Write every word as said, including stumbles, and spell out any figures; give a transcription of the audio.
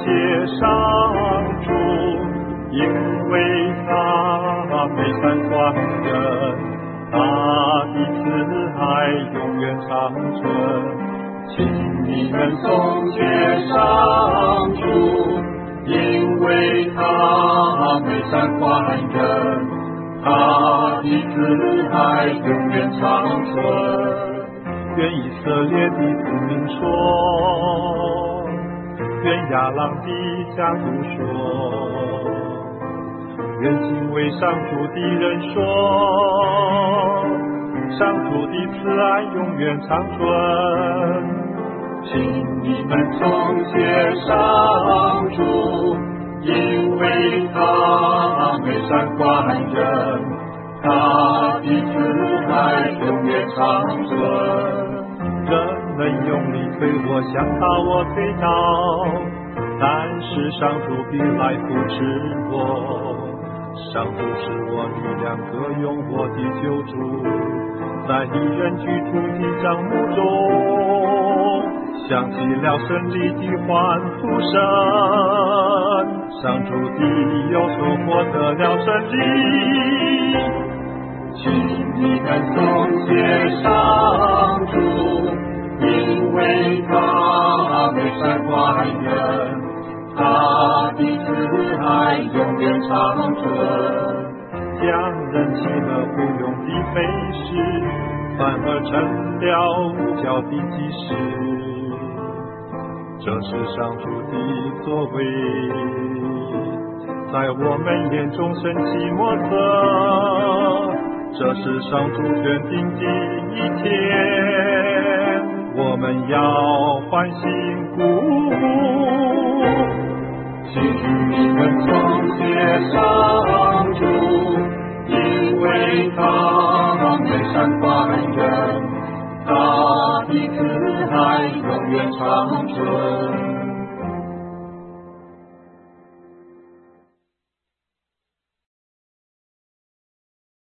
谢上主，因为他美善宽仁，他的慈爱永远长存。请你们颂谢上主，因为他美善宽仁，他的慈爱永远长存。愿以色列的子民说，愿亚朗的家族说，愿敬畏上主的人说，上主的慈爱永远长存。请你们颂谢上主，因为他美善宽仁，他的慈爱永远长存。人们用力推我，想把我推倒，但是上主必来扶持我。上主是我力量，歌咏我的救主，在敌人居住的帐幕中，响起了胜利的欢呼声。上主的右手获得了胜利，请你们颂谢上主，因为他美善宽仁，他的慈爱永远长存。将人弃了无用的非事，反而成了无教的基石。这是上主的作为，在我们眼中神奇莫测。这是上主选定的一天，我们要欢欣鼓舞。请你们颂谢上主，因为他美善宽仁，他的慈爱永远长存。